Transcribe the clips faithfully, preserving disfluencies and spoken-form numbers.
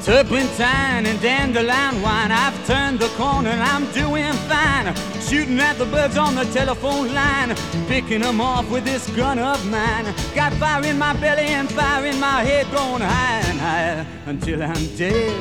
Turpentine and dandelion wine. I've turned the corner and I'm doing fine. Shooting at the birds on the telephone line, picking them off with this gun of mine. Got fire in my belly and fire in my head, going higher and higher until I'm dead.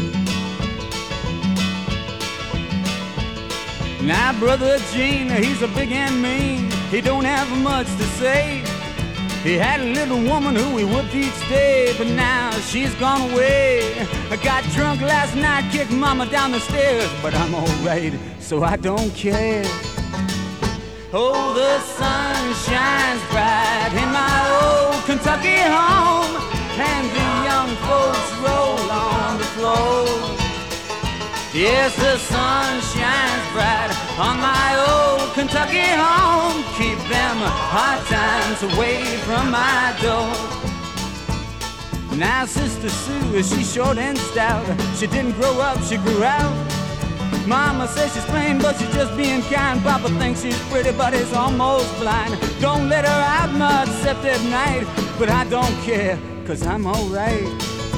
Now Brother Gene, he's a big and mean. He don't have much to say. He had a little woman who he whooped each day, but now she's gone away. I got drunk last night, kicked mama down the stairs, but I'm alright, so I don't care. Oh, the sun shines bright in my old Kentucky home, and the young folks roll on the floor. Yes, the sun shines bright on my old Kentucky home. Keep them hard times away from my door. Now Sister Sue, she's short and stout. She didn't grow up, she grew out. Mama says she's plain, but she's just being kind. Papa thinks she's pretty, but he's almost blind. Don't let her out much except at night, but I don't care, 'cause I'm alright.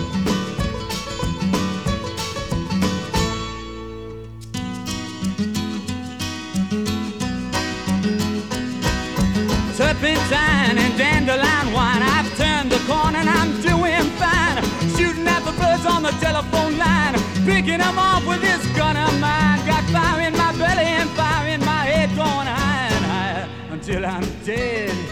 Turpentine and dandelion wine. I've turned the corner and I'm doing fine. Shooting at the birds on the telephone line, picking them off with this gun of mine. Got fire in my belly and fire in my head, going higher and higher until I'm dead.